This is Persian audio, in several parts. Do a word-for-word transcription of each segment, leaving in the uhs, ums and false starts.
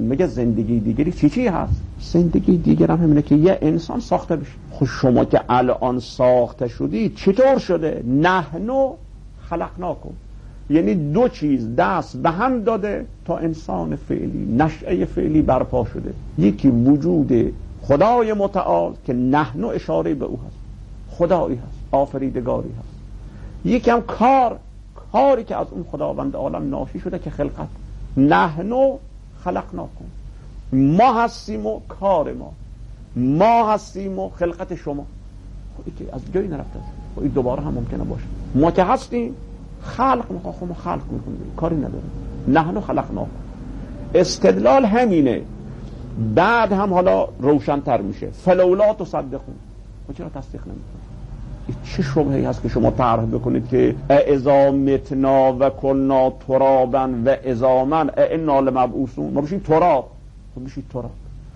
میگه زندگی دیگری چی چی هست؟ زندگی دیگر هم همینه که یه انسان ساخته بشه. خب شما که الان ساخته شدی چطور شده؟ نحنو خلقناکم، یعنی دو چیز دست به هم داده تا انسان فعلی، نشأه فعلی برپا شده. یکی وجود خدای متعال که نحنو اشاره به او هست، خدایی هست، آفریدگاری هست. یکی هم کار، کاری که از اون خداوند عالم ناشی شده که خلقت. نحنو خلقناکم، ما هستیم و کار ما، ما هستیم و خلقت شما. خب این که از جایی نرفته، خب این دوباره هم ممکنه باشه. ما که هستیم خلق میخواه، خب ما خلق میکنیم، کاری نداریم. نحنو خلقناکم. استدلال همینه. بعد هم حالا روشن‌تر میشه. فلولا تصدقون، خب چرا تصدیق نمیکنید؟ چه شبهه‌ای هست که شما طرح بکنید که اذا متنا و کنا ترابا و عظاما انا لمبعوثون؟ ما بشید تراب، خب بشید تراب.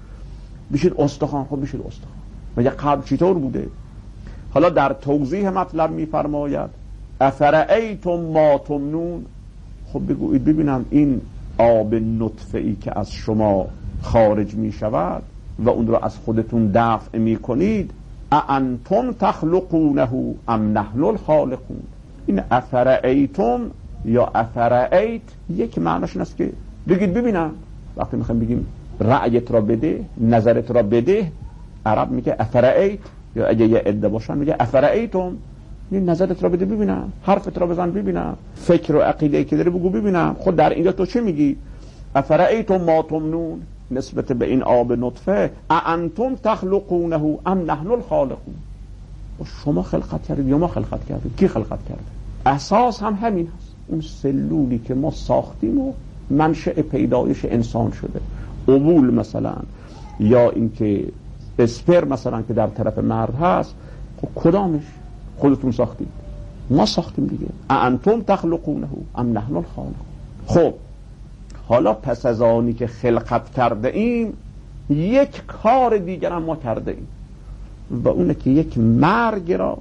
بشید استخوان، خب بشید استخوان. مگه قبل چطور بوده؟ حالا در توضیح مطلب میفرماید افرأیتم ما تمنون، خب بگویید ببینم این آب نطفه‌ای که از شما خارج می شود و اون رو از خودتون دفع می کنید، اانتم تخلقونه ام نحن الخالقون. این افرأیتم یا افرأیت یک معناش این است که بگید ببینم. وقتی میخوایم بگیم رأیت را بده، نظرت را بده، عرب میگه افرأیت، یا اگه یه عده باشن میگه افرأیتم، این نظرت را بده ببینم، حرفت را بزن ببینم، فکر و عقیده که داری بگو ببینم. خود در اینجا تو چه میگی؟ افرأیتم ما تمنون، نسبت به این آب نطفه، اانتم تخلقونه ام نحن الخالقون. شما خلقت کردید یا ما خلقت کردیم؟ کی خلقت کرده؟ اساس هم همین هست. اون سلولی که ما ساختیم و منشأ پیدایش انسان شده. اوول مثلا، یا اینکه اسپر مثلا که در طرف مرد هست، خب کدامش خودتون ساختید؟ ما ساختیم دیگه. اانتم تخلقونه ام نحن الخالقون. خب حالا پس از آنی که خلقت کرده ایم، یک کار دیگر هم ما کرده ایم و اونه که یک مرگ را،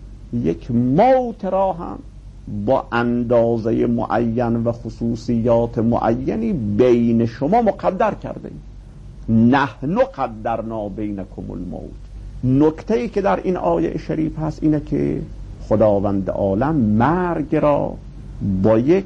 یک موت را هم با اندازه معین و خصوصیات معینی بین شما مقدر کرده ایم. نحن قدرنا بینکم الموت. نکته‌ای که در این آیه شریف هست اینه که خداوند عالم مرگ را با یک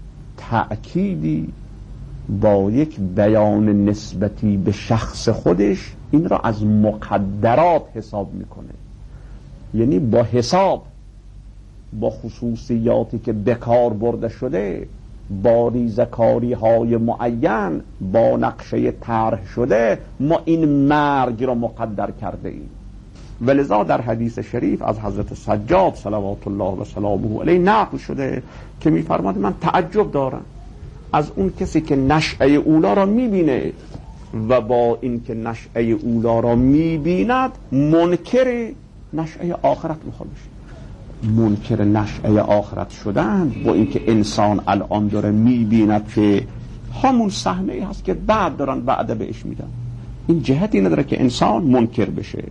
تأکیدی، با یک بیان نسبتی به شخص خودش، این را از مقدرات حساب میکنه. یعنی با حساب، با خصوصیاتی که بکار برده شده، با ریزکاری های معین، با نقشه طرح شده، ما این مرگ را مقدر کرده ایم. ولذا در حدیث شریف از حضرت سجاد صلوات الله و سلامه علیه نقل شده که میفرماد من تعجب دارم از اون کسی که نشأه اولا را میبینه و با این که نشأه اولا را میبیند منکر نشأه آخرت میخواد بشه. منکر نشأه آخرت شدن با این که انسان الان داره میبیند که همون صحنه هست که بعد دارن بعد بهش میدن، این جهتی نداره که انسان منکر بشه.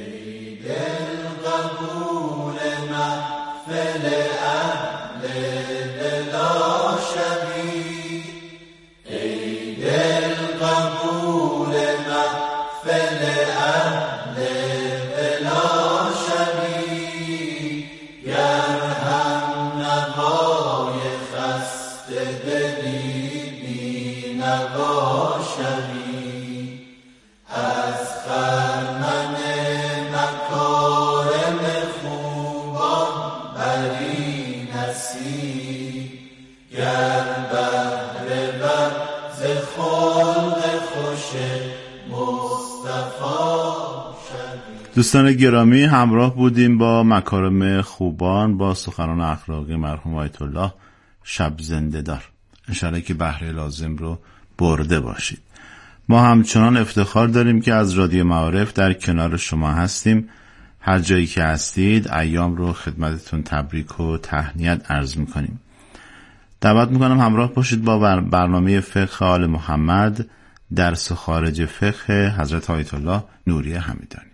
دوستان گرامی، همراه بودیم با مکارم خوبان، با سخنان اخلاقی مرحوم آیت الله شب زنده دار. انشاءالله که بهره لازم رو برده باشید. ما همچنان افتخار داریم که از رادیو معارف در کنار شما هستیم. هر جایی که هستید ایام رو خدمتتون تبریک و تهنیت عرض میکنیم. دعوت میکنم همراه باشید با برنامه فقه آل محمد، درس خارج فقه حضرت آیت الله نوری حمیدانی.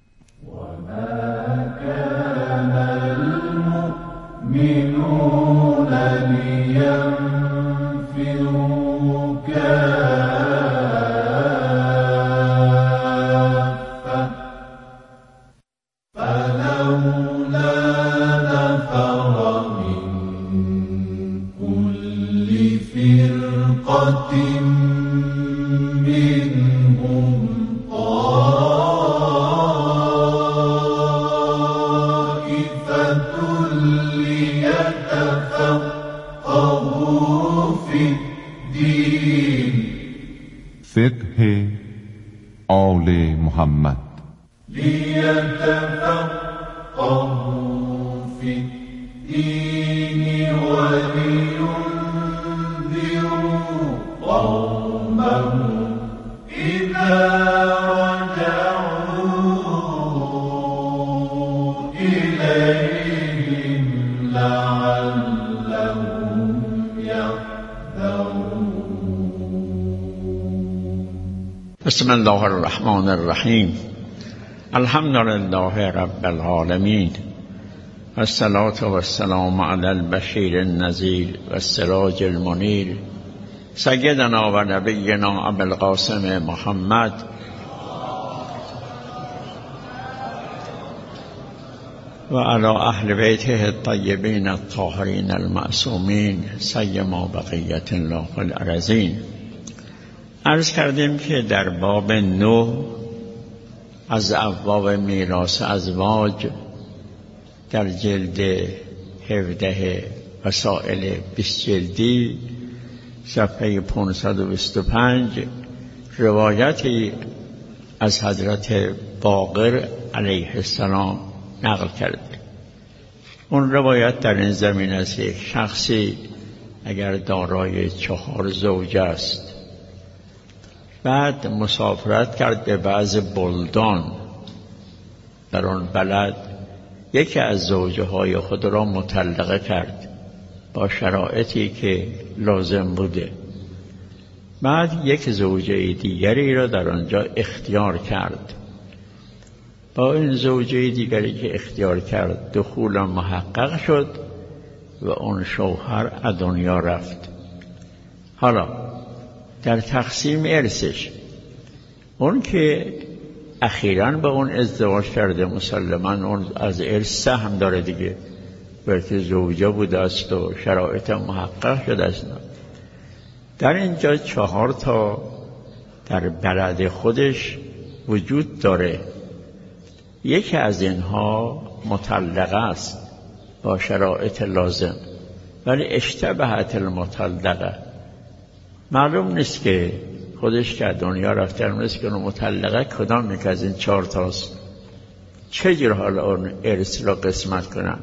وما كان المؤمنون لينفروا كافة فقه آل محمد. لیتفقهوا فی الدین ولینذروا قومهم اذا رجعوا الیهم لعلهم یحذرون. بسم الله الرحمن الرحیم. الحمد لله رب العالمین و الصلاة و السلام علی البشیر النذیر و السراج المنیر سیدنا و نبینا ابی القاسم محمد و علی اهل بیته الطیبین الطاهرین المعصومین سیما بقیت الله فی الارضین. عرض کردیم که در باب نه از ابواب میراث ازواج در جلد هفده وسائل بیست جلدی صفحه پانصد و بیست و پنج روایتی از حضرت باقر علیه السلام نقل کرده. اون روایت در این زمین است که یک شخصی اگر دارای چهار زوج است، بعد مسافرت کرد به بعض بلدان در آن بلد، یکی از زوجه های خود را مطلقه کرد با شرایطی که لازم بوده. بعد یک زوجه دیگری را در آنجا اختیار کرد. با این زوجه دیگری که اختیار کرد دخول محقق شد و اون شوهر از دنیا رفت. حالا در تقسیم ارثش، اون که اخیراً به اون ازدواج کرده مسلماً اون از ارث سهم داره دیگه، بلکه زوجه بوده است و شرایط محقق شده است. در اینجا چهار تا در بلد خودش وجود داره. یکی از اینها مطلقه است با شرایط لازم، ولی اشتبهت المطلقه، معلوم نیست که خودش که دنیا رفته، معلوم نیست که اون مطلقه کدام یک از این چهار تاست، چجور حالا اون ارث را قسمت کنن.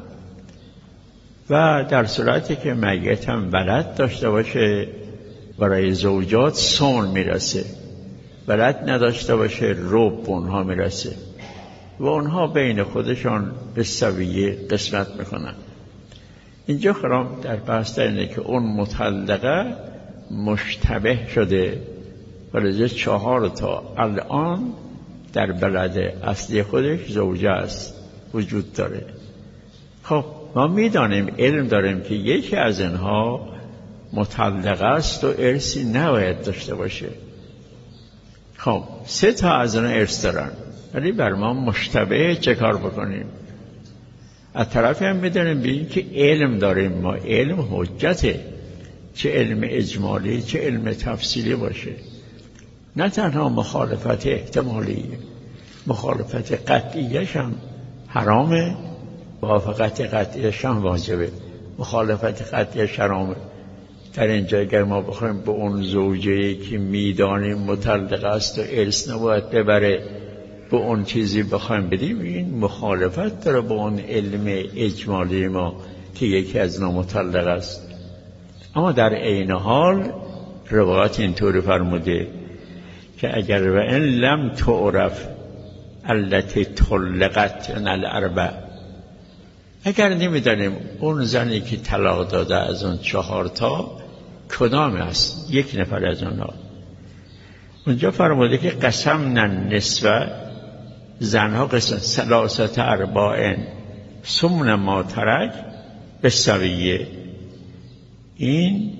و در صورتی که میت هم ولد داشته باشه برای زوجات سون میرسه، ولد نداشته باشه ربع اونها میرسه و اونها بین خودشان به سویه قسمت میکنن. اینجا خرام در بحث اینه که اون مطلقه مشتبه شده، ولی چهار تا الان در بلد اصلی خودش زوجه است وجود داره. خب ما میدانیم، علم داریم که یکی از اینها مطلقه است و ارثی نباید داشته باشه. خب سه تا از اونها ارث دارن، ولی بر ما مشتبه چه کار بکنیم؟ از طرفی هم میدانیم ببینیم که علم داریم ما، علم حجته، چه علم اجمالی چه علم تفصیلی باشه. نه تنها مخالفت احتمالی، مخالفت قطعیش هم حرامه، موافقت قطعیش هم واجبه. مخالفت قطعیش حرامه. در اینجا اگر ما بخوایم به اون زوجه‌ای که میدانیم مطلقه است و ارث نباید ببره به اون چیزی بخوایم بدیم، این مخالفت داره با اون علم اجمالی ما که یکی از اینا مطلق است. اما در عین حال روایت اینطوری فرموده که اگر و ان لم تعرف التي طلقت من الاربع، اگر نمیدانیم اون زنی که طلاق داده از اون چهار تا کدام است، یک نفر از اونها، اونجا فرموده که قسمنا النصف، زنها قسم ثلاثه ارباع ثمن ما ترک بالسویه. این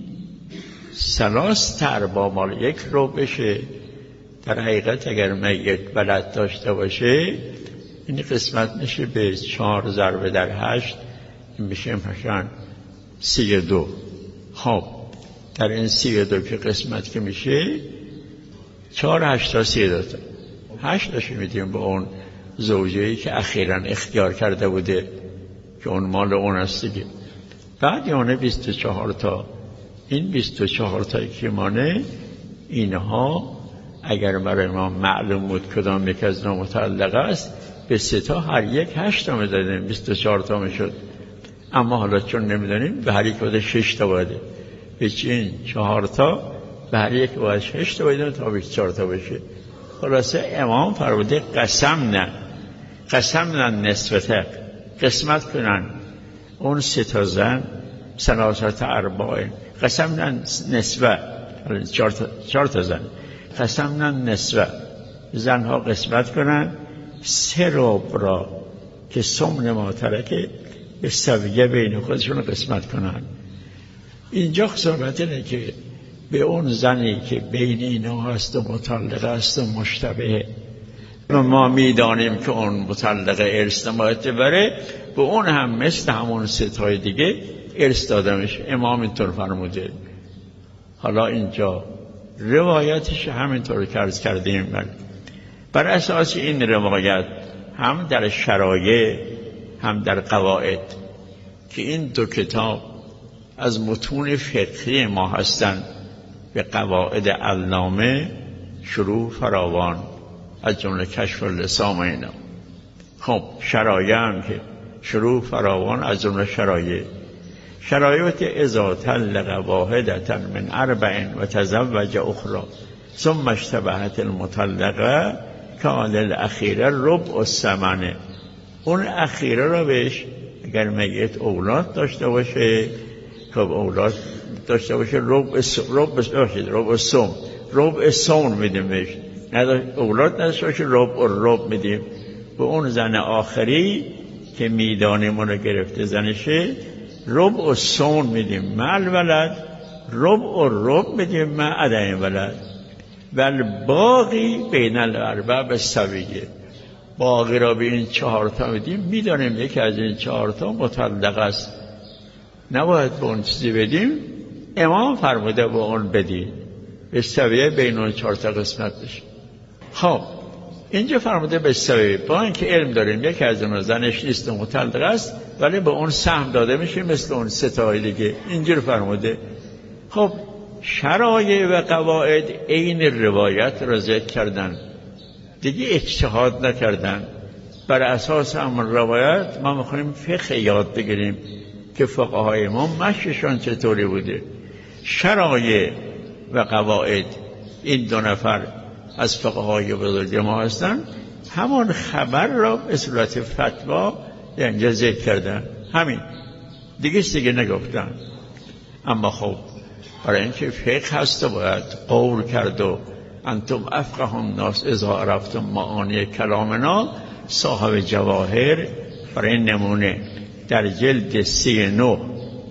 ثلاث ارباع مال یک رو بشه. در حقیقت اگر میت بلد داشته باشه این قسمت میشه به چهار ضربه در هشت، این میشه مثلا سی و دو. خب در این سی و دو که قسمت که میشه چهار هشت تا سی و دو تا هشت تاشو میدیم به اون زوجه‌ای که اخیراً اختیار کرده بوده که اون مال اون است دیگه. بعد یعنی بیست و چهار تا، این بیست و چهار تایی که مانه اینها اگر برای ما معلوم بود کدام یک از اینا مطلقه است، به سه تا هر یک هشت تا میدادیم، بیست و چهار تا میشد. اما حالا چون نمیدونیم به هر یک باید شش تا باید، هیچ این چهار تا به هر یک باید شش تا باید تا بیست و چهار تا بشه. خلاصه امام فرموده قسم نه قسم نه نسبته، قسمت کنن اون سه تا زن سلاست ارباع، قسم نه نسبه چهار تا, چهار تا زن، قسم نه نسبه، زنها قسمت کنن سه ربع را که سمن ما ترکه به سویه بین خودشون قسمت کنن. اینجا صحبت اینه که به اون زنی که بین اینا هست و مطلقه است و مشتبه ما میدانیم که اون مطلقه ارث نباید بره، به اون هم مثل همون ستای دیگه ارث داده میشه. امام اینطور فرموده. حالا اینجا روایتش همینطور که عرض کردیم. بر اساس این روایت هم در شرایع هم در قواعد که این دو کتاب از متون فقهی ما هستند، به قواعد علامه شروع فراوان از جمله کشف اللسان و اینا. خب شرایع هم که شروع فراوان از جمله شرایع شرایط اذا طلق واحدة من اربع و تزوج اخرى ثم اشتبهت المطلقه کان الاخیره ربع الثمن. اون اخیره را بهش اگر میت اولاد داشته باشه، خب اولاد داشته باشه ربع ربع باشید ربع سوم ربع سوم میدیم بهش، اولاد نداشته باشه ربع ربع میدیم. به اون زن آخری که میدانیم اون رو گرفته زنشه ربع سوم میدیم مع الولد، ربع ربع میدیم مع عدم ولد. ول باقی بین الاربع بالسویه، باقی را به این چهار تا میدیم. میدانیم یکی از این چهار تا مطلق است، نباید به اون چیزی بدیم. امام فرموده به اون بدید، به سویه بین اون چهار تا قسمت بشه. خب اینجا فرموده به سویه، با اینکه علم داریم یکی از اون زنش نیست و مطلق است، ولی به اون سهم داده میشه مثل اون سه تا دیگه. اینجور فرموده. خب شرایع و قواعد این روایت را ذکر کردن، دیگه اجتهاد نکردن. بر اساس همون روایت ما میخوایم فقه یاد بگیریم که فقهای ما مشیشان چطوری بوده. شرایع و قواعد این دو نفر از فقهای بزرگ ما هستن، همون خبر را به صورت فتوا اینجا ذکر کردن، همین دیگه دیگه نگفتن. اما خب برای اینکه فقه هست باید قول کرد و انتم افقه الناس اذا عرفتم معانی کلامنا. صاحب جواهر برای نمونه در جلد سی و نه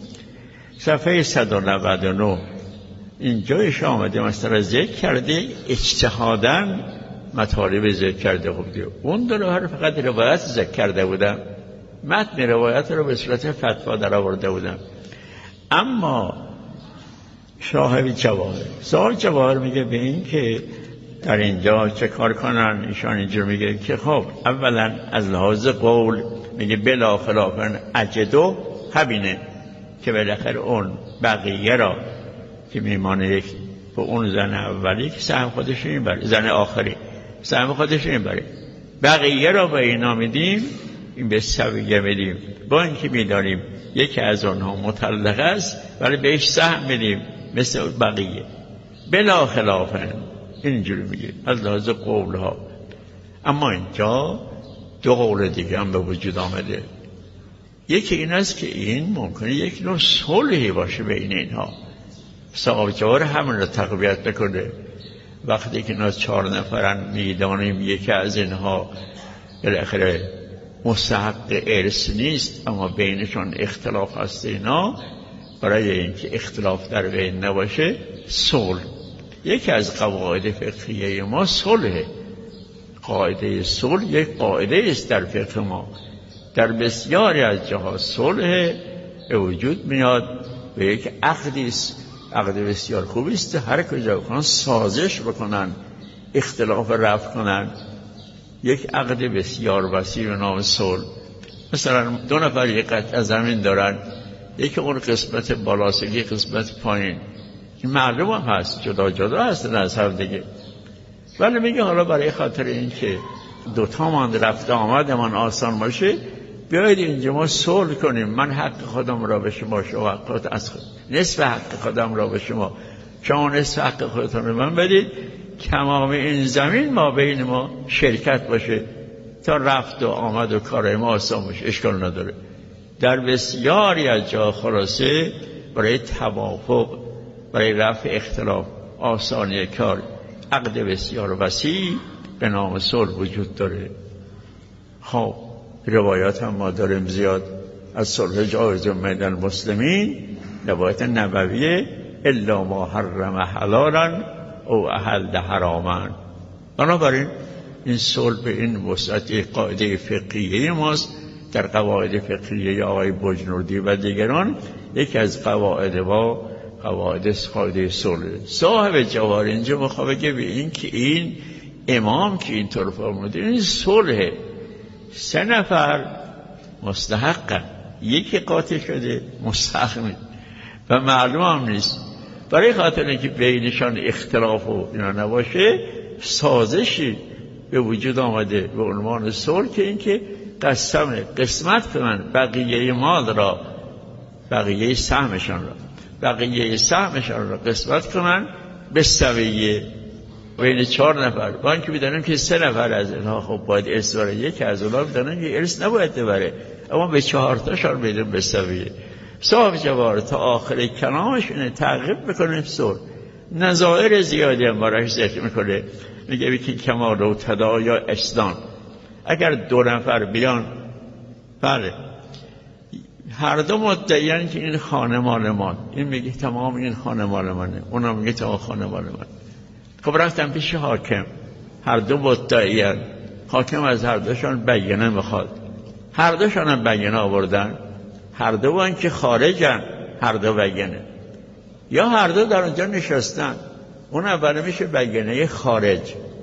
صفحه صد و نود و نه اینجایش آمده مثلا ذکر کرده اجتهاداً مطالب ذکر کرده. خب دیگه اون دو نفر فقط روایت ذکر کرده بودن، متن روایت رو به صورت فتوا در آورده بودن. اما صاحب جواهر صاحب جواهر میگه به این که در اینجا چه کار کنن. ایشان اینجا میگه که خب اولا از لحاظ قول میگه بلا خلافن اجدو، همینه که بالاخره اون بقیه را که میمانه یک به اون زن اولی که سهم خودش این بره، زن آخری سهم خودش این بره، بقیه را به اینا میدیم، این به سویه میدیم. با اینکه میداریم یکی از آنها مطلقه است ولی بهش سهم میدیم مثل بقیه. بلا خلافن اینجوری میگه از لحاظ قول ها. اما اینجا دو قول دیگه هم به وجود آمده. یکی این است که این ممکنه یک نوع صلحی باشه بین اینها، صاحب جواهر همین رو تقویت بکنه. وقتی که اینا چهار نفرن میدانیم یکی از اینها بالاخره مستحق ارث نیست اما بینشون اختلاف هست، اینا برای اینکه اختلاف در بین نباشه صلح. یکی از قواعد فقهیه ما صلح. قاعده صلح یک قاعده است در فقه ما. در بسیاری از جاها صلح به وجود میاد و یک عقدی است، عقد بسیار خوبی است. هر کجا بکنن سازش بکنن، اختلاف رفع کنن، یک عقد بسیار وسیع به نام صلح. مثلا دو نفر یک قطعه زمین دارن، یکی اون قسمت بالاست یکی قسمت پایین، این معلوم هم هست جدا جدا هستن از هم دیگه. ولی میگه حالا برای خاطر این که دوتا من رفت آمد من آسان باشه، بیایید اینجا ما صلح کنیم، من حق خودم را به شما، شما حق از خود، نصف حق خودم را به شما، شما نصف حق خودتون رو من بدید، تمام این زمین ما بین ما شرکت باشه تا رفت و آمد و کارهای ما آسان باشه. اشکال نداره. در بسیاری از جا خلاصه برای توافق، برای رفع اختلاف، آسانی کار، عقد بسیار وسیع به نام صلح وجود داره. خب روایات هم ما داریم زیاد از صلح جایز بین المسلمین، روایت نبویه، الا ما حرم حلالا او احل حراما. بنابراین این صلح به این وسعت قاعده فقهیه ماست. در قواعد فقهیه آقای بجنوردی و دیگران یکی از قواعد با قواعد قاعده صلح. صاحب جواهر اینجا میخواد بگه به این که این امام که اینطور فرموده این صلح، سه نفر مستحقن، یکی قاطع شده مستحق نیست و معلوم هم نیست. برای خاطر اینکه بینشان اختلاف و اینا نباشه، سازشی به وجود آمده به عنوان صلح که اینکه قسم قسمت کنن بقیه مال را، بقیه سهمشان را بقیه سهمشان را قسمت کنن به سویه بین چهار نفر. با اینکه میدونم که سه نفر از اینها خب باید ارث بره، یک از اونها میدونم که ارث نباید ببره، اما به چهار تاشان میدونم به سویه. صاحب جواهر تا آخر کلامش اینه تعقیب میکنه صلح. نظائر زیادی هم براش ذکر میکنه، میگه که کمال و تدا یا اسنان، اگر دو نفر بیان، بله هر دو مدعیان که این خانه مال من، این میگه تمام این خانه مال منه، اونم میگه تمام خانه مال من. خب رفتن پیش حاکم، هر دو مدعیان، حاکم از هر دوشان بیانه میخواد، هر دوشان هم بیانه آوردن، هر دو وان که خارجن، هر دو بیانه، یا هر دو در اونجا نشستن، اون اول میشه بیانه خارج،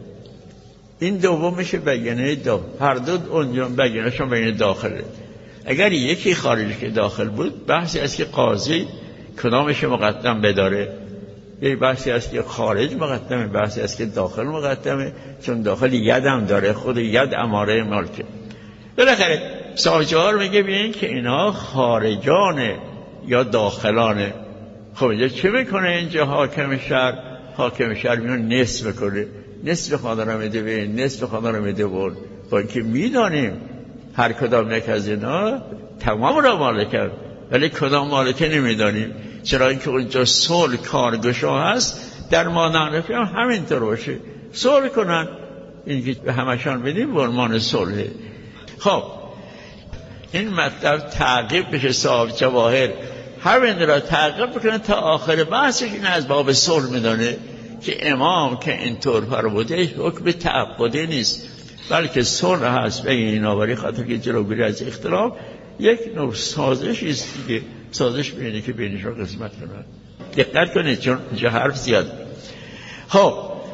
این دوم میشه بیانه دو، هر دو اونجا بیانهشون بیانه داخله. اگر یکی خارج که داخل بود، بحثی است که قاضی کدامش مقدم بداره، یه بحثی است که خارج مقدمه، بحثی است که داخل مقدمه، چون داخل ید هم داره، خود ید اماره مالکه. بالاخره صاحب جواهر میگه ببین که اینا خارجانه یا داخلانه. خب اینجا چه میکنه اینجا حاکم شهر؟ حاکم شهر میون نصف میکنه، نصف خانه رو میده به نصف خانه رو میده بر، با اینکه میدانیم هر کدام یک از اینا تمام را مالکن، ولی کدام مالکه نمیدانیم. چرا اینکه اونجا صلح کارگشا هست، در مادنفی هم همینطور باشه، صلح کنن، اینکه به همشان بدیم به عنوان صلح. خب این مطلب تعقیب بشه، صاحب جواهر همین را تعقیب بکنه تا آخر بحثش. این از باب صلح میدانه که امام که اینطور فرموده حکم تعبدی نیست، بلکه صلح هست بین اینا، برای خاطر که جلوگیری از اختلاف یک نوع سازش است که سازش بینه که بینشون قسمت کنن. دقت کنید چون اینجا حرف زیاد. خب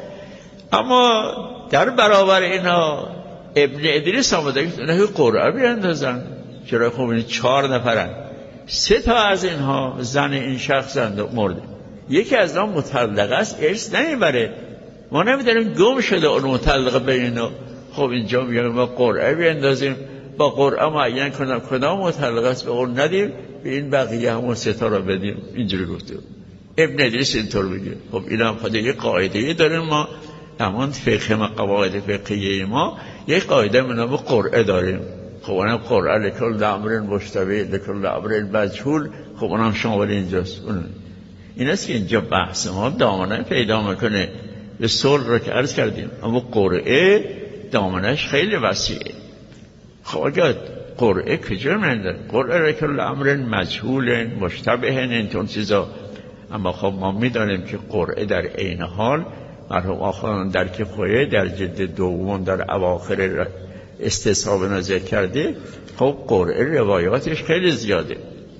اما در برابر اینا ابن ادریس آمده که نه قرعه بیاندازن. چرا؟ خب این چهار نفرن، سه تا از اینها زن این شخص مرده، یکی از آن مطلقه است، ارث نمیبره، ما نمیدونیم گم شده اون مطلقه بین اینا. خب اینجا میگم ما قرعه بیاندازیم، با قرعه معین کنم کدام مطلقه است به اون ندیم، به این بقیه همون سه تا را بدیم. اینجوری گفته ابن ادریس، اینطور میگه. خب اینا هم خود یک قاعده داریم ما، همان فقه ما، قواعد فقهیه ما یک قاعده به نام قرعه داریم. خب اونم قرعه لکل امر مشتبه لکل امر مجهول، خب اونم شامل اینجاست. اون این است که اینجا بحث ما دامنه پیدا میکنه به صلح رو که عرض کردیم، اما قرعه دامنش خیلی وسیعه. خب اگر قرعه کجا منده؟ قرعه لکل امر مجهول مشتبه اینطور چیزا. اما خب ما میدانیم که قرعه در عین حال مرحوم آخوان در کفایه در جلد دوم در اواخر استصحاب نظر کرده. خب قرعه روایاتش خیلی زیاده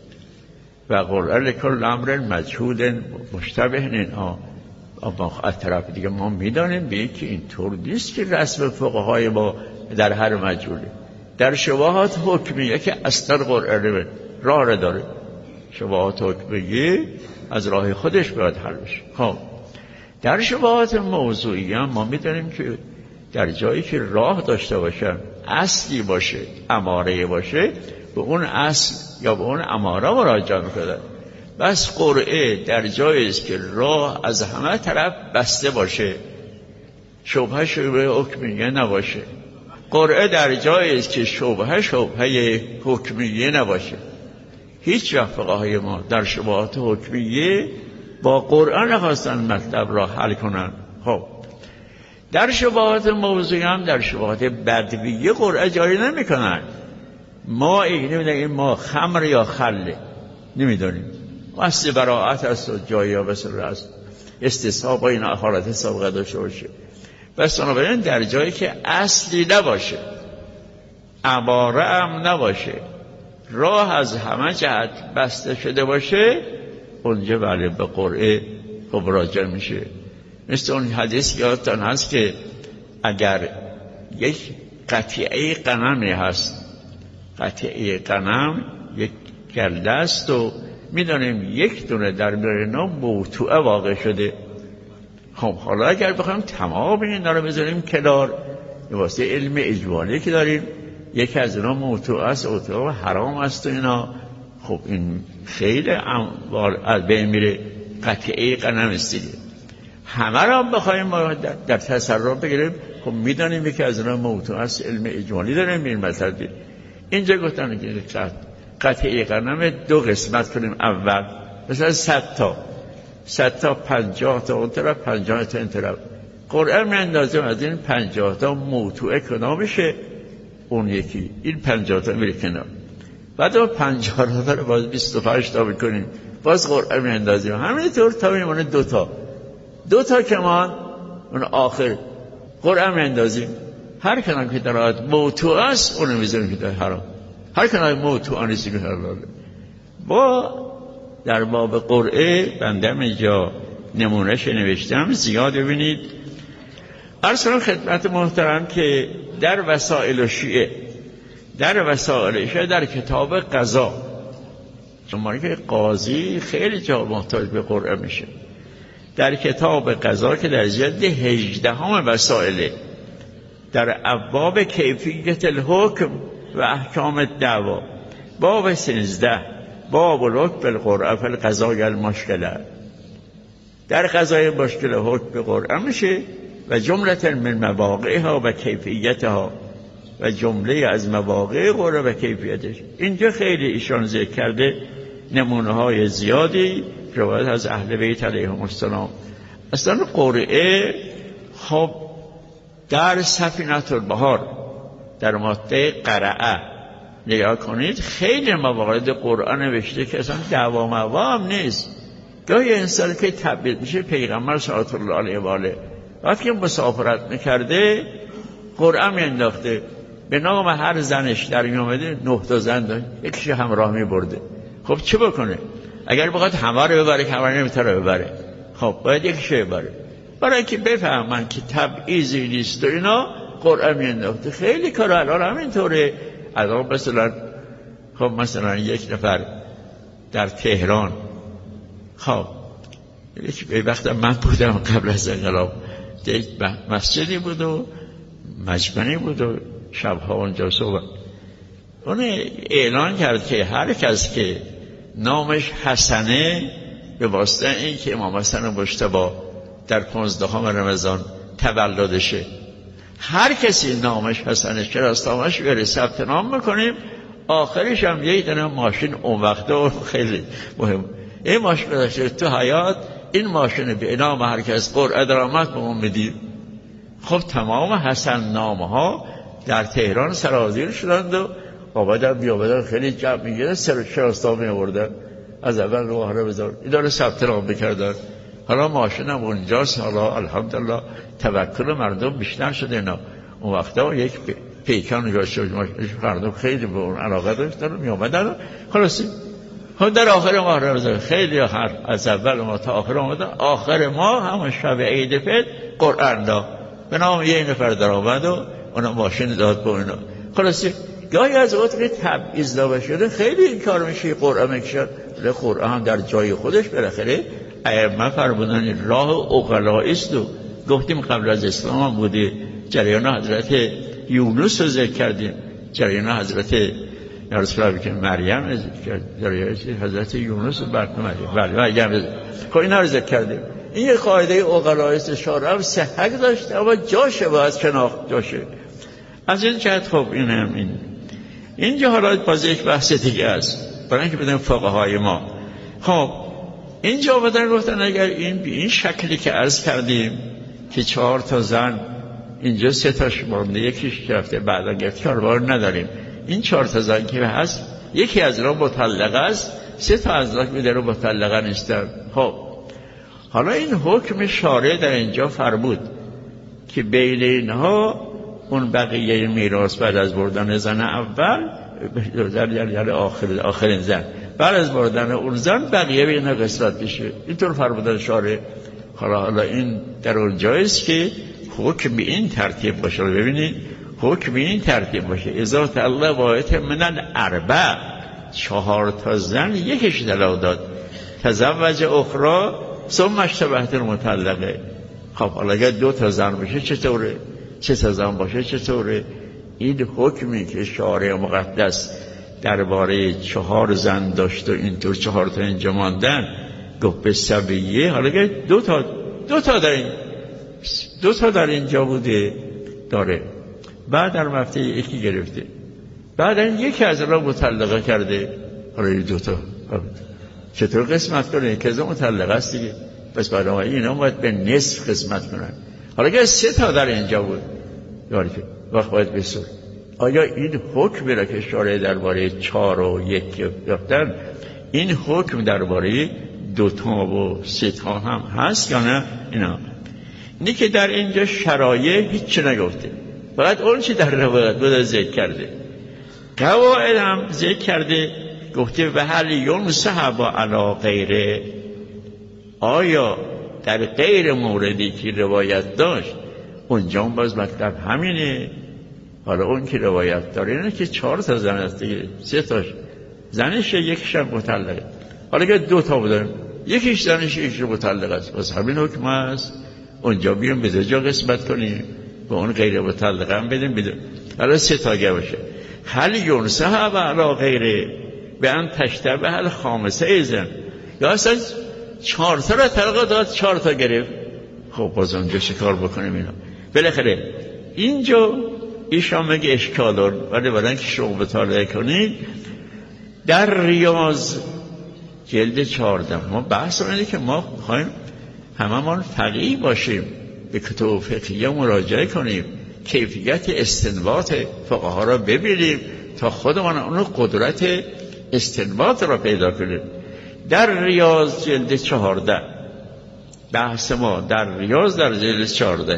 و قرعه لکل امر مجهول مشتبه اینها. اما از طرف دیگه ما میدانیم به که اینطور نیست که رسم فقهای ما در هر مجهوله. در شبهات حکمیه که اصلا قرعه راه داره، شبهات حکمیه از راه خودش باید حل بشه. خب در شبهات موضوعی هم ما می‌دونیم که در جایی که راه داشته باشن، اصلی باشه، اماره باشه، به اون اصل یا به اون اماره مراجعه می‌کنن. بس قرعه در جایی است که راه از همه طرف بسته باشه، شبهه شبهه حکمیه نباشه. قرعه در جایی است که شبهه شبهه حکمیه نباشه. هیچ وقت فقهای ما در شبهات حکمیه با قرآن نخواستن مطلب را حل کنن. خب در شبهات موضوعی هم در شبهات بدویه قرعه جاری نمی کنن. ما این نمیدونیم ما خمر یا خله نمیدونیم، اصل براعت است و جایی ها بسر است، استصحاب با این حالت سابقه داشته باشه. بس بنابراین در جایی که اصلی نباشه، عباره هم نباشه، راه از همه جهت بسته شده باشه، اونجا بله به قرعه خب راجع میشه. مثل اون حدیث یادتان هست که اگر یک قطعه غنمی هست، قطعه غنم یک گله است و میدونیم یک دونه در میان موتوعه واقع شده. خب حالا اگر بخوایم تمام اینا رو بذاریم کنار، واسه علم اجمالی که داریم، یکی از اینا موتوعه است، موتوعه حرام است و اینا، خب این خیلی از بین میره. قطعه غنم است دیگه، همه را هم بخوایم ما در تصرف بگیریم، خب میدانیم یکی از اینا موتوعه است، علم اجمالی داریم این مثلا. اینجا گفتن که قطعه غنم دو قسمت کنیم، اول مثلا صد تا صد تا پنجاه تا اون طرف، پنجاه تا این طرف، قرآن می اندازیم از این پنجاه تا موتوعه کنا بشه، اون یکی این پنجاه تا میره کنار، بعد اون پنجاه تا رو باز بیست و پنج تا بکنیم، باز قرآن می اندازیم، همینطور تا میمونه دو تا دو تا کمان، اون آخر قرآن می اندازیم. هر کنان که در آیت موتوعه است اونو میذاریم که در حرام، هر کنان موتوعه نیستی که حلاله. با در باب قرعه بندم اینجا نمونهش نوشتم، زیاد ببینید. عرض کنم خدمت محترم که در وسائل شیعه، در وسائل شیعه در کتاب قضا، شما که قاضی خیلی جا محتاج به قرعه میشه، در کتاب قضا که در جلد هجدهم وسائل، در ابواب کیفیت الحکم و احکام الدعوا، باب سیزده، باب الحکم بالقرعه فی القضاء المشکله، در قضای مشکل حکم به قرعه میشه و جمله من مواقعها و کیفیتها، و جمله از مواقع قرعه و کیفیتش. اینجا خیلی ایشان ذکر کرده نمونه های زیادی روایت از اهل بیت علیهم السلام. اصلا قرعه خب در سفینه البحار در ماده قرعه نگاه کنید، خیلی موارد قرآن نوشته که اصلا دعوا موا هم نیست. گاهی انسان که تبعید میشه، پیغمبر صلی الله علیه و آله وقتی که مسافرت میکرده قرآن میانداخته، به نام هر زنش در میامده نه تا زن داشت، یکیش همراه میبرده. خب چه بکنه؟ اگر بخواد همه رو ببره که همه نمیتونه ببره، خب باید یکیش ببره. برای اینکه بفهمن که تبعیضی نیست و اینا قرآن میانداخته. خیلی کار الان همینطوره. الان مثلا خب مثلا یک نفر در تهران، خب یک وقت من بودم قبل از انقلاب، یک مسجدی بود و مجمعی بود و شبها اونجا صبح اون اعلان کرد که هر کس که نامش حسنه، به واسطه این که امام حسن مجتبی در پانزدهم رمضان تولدشه، هر کسی نامش حسنه که راستامش بیاره ثبت نام میکنیم، آخرش هم یک دونه ماشین اون وقته و خیلی مهم این ماشین داشته تو حیات، این ماشین به نام هر کس قرعه درآمد به اون میدیم. خب تمام حسن نامه ها در تهران سرازیر شدند و آبادم بیابادم خیلی جمع میگیره، سر شراستا می آوردن، از اول رو هره بذار اینا رو ثبت نام بکردن. حالا ماشین هم اونجاست، حالا الحمدلله توکل مردم بیشتر شده. اینا اون وقتا یک پیکان اونجا شد، مردم خیلی به اون علاقه داشتن و می آمدن. خلاصی هم در آخر ماه رمضان خیلی هر از اول ما تا آخر آمدن، آخر ماه همون شب عید فطر قرآن دا به نام یه نفر در آمد و اونا ماشین داد با اینا. خلاصی گاهی از وقت که تبعیض داده شده خیلی این کار میشه، قرآن میکشن. ولی قرآن در جای خودش بالاخره ائمه فرمودن راه عقلاء است و گفتیم قبل از اسلام هم بوده. جریان حضرت یونس رو ذکر کردیم، جریان حضرت نرسول که مریم جریان حضرت یونس رو برنامه بله مریم خب اینا رو ذکر کردیم. این یه قاعده عقلاء است شارع صحت داشته اما جاشه باید شناخت جاشه. از این جهت خب این هم این اینجا حالا باز یک بحث دیگه است برای اینکه بدون فقهای ما. خب اینجا بدن گفتن اگر این به این شکلی که عرض کردیم که چهار تا زن اینجا سه تاش مونده یکیش رفته بعدا گفت کاربار نداریم، این چهار تا زن که هست یکی از را مطلقه است، سه تا از را میده رو مطلقه نیستن. خب حالا این حکم شارع در اینجا فرمود که بین اینها اون بقیه میراث بعد از بردن زن اول یعنی آخر آخرین زن بعد از بردن اون زن بقیه به اینا قسمت بشه. اینطور فرمودن شارع. حالا حالا این در اون جایست که حکم به این ترتیب باشه. ببینید حکم به این ترتیب باشه اذا تعالی واحد من الاربع چهار تا زن یکیش طلاق داد تزوج اخرى ثم اشتبهت المطلقه. خب حالا اگر دو تا زن باشه چطوره؟ چه تا زن باشه چطوره؟ این حکمی که شارع مقدس درباره چهار زن داشت و اینطور چهار تا اینجا ماندن گفت به سبیه. حالا اگر دو تا دو تا در این دو تا در اینجا بوده داره بعد در مفته یکی گرفته بعد این یکی از را مطلقه کرده. حالا دو تا چطور قسمت کنه؟ که از مطلقه است دیگه. پس برای اینا باید به نصف قسمت کنن. حالا اگر سه تا در اینجا بود یاری که وقت باید بسور. آیا این حکم را که شارع درباره چهار و یک گفتن این حکم درباره دو تا و سه تا هم هست یا نه؟ اینا اینی که در اینجا شرایع هیچ نگفته، فقط اون چی در روایت بود ذکر کرده. قواعد هم ذکر کرده گفته و هل ینصح علی غیره، آیا در غیر موردی که روایت داشت اونجا هم باز مطلب همینه. حالا اون که روایت داره اینه که چهار تا زن است دیگه، سه تاش زنش یکیش هم مطلقه. حالا که دو تا بودن یکیش زنش یکیش مطلق است، بس همین حکم است. اونجا بیان به دو جا قسمت کنیم و اون غیر مطلق هم بدیم بدیم. حالا سه تا گه باشه هل ینصح و علی غیره به ان تشتبه الخامسه ایزن، یا اصلا چهار تا را طلاق داد چهار تا گرفت. خب باز اونجا شکار بکنیم اینا. بالاخره اینجا ایشان میگه اشکال دار ولی برای که شما مطالعه کنید در ریاض جلد چهارده ما بحث اینه که ما میخوایم هممون فقیه باشیم، به کتب فقهیه مراجعه کنیم، کیفیت استنباط فقها را ببینیم تا خودمان اون قدرت استنباط را پیدا کنیم. در ریاض جلد چهارده بحث ما در ریاض در جلد چهارده،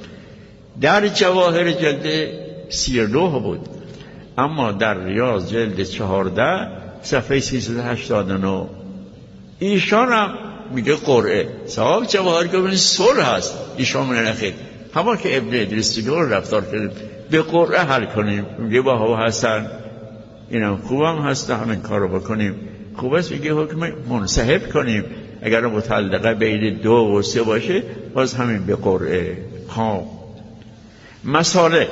در جواهر جلد سی و نه بود، اما در ریاض جلد چهارده صفحه سیصد و هشتاد و نه ایشان هم میگه قرعه. صاحب جواهر که بینید صلح هست، ایشان من نخیر همون که ابن ادریس دیگه رو رفتار کردیم به قرعه حل کنیم. میگه با هوا هستن اینم خوبم هست همین کار رو بکنیم. خوب است میگه حکم منسحب کنیم، اگر مطلقه بین دو و سه باشه باز همین به قرعه. ها مسالک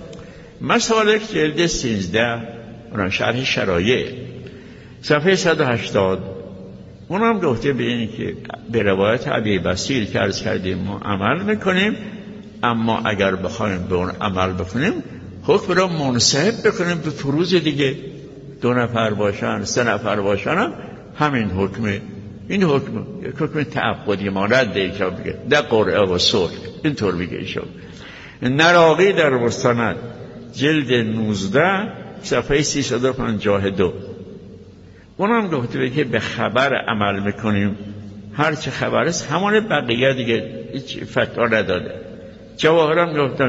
مسالک جلد سیزده اونم شرح شرایع صفحه صد و هشتاد اونم گفته به اینی که به روایت ابی بصیر که عرض کردیم ما عمل میکنیم، اما اگر بخوایم به اون عمل بکنیم حکم را منسحب بکنیم به فروض دیگه. دو نفر باشن سه نفر باشن هم همین حکمه. این حکم حکم تعبدی مانند ایشا بگه در قرعه و صلح اینطور بگه ایشا. نراقی در مستند جلد نوزده صفحه سیصد و پنجاه و دو اونم گفته که به خبر عمل میکنیم، هر چه خبر است همون بقیه دیگه هیچ فتوا نداده. جواهرم گفتن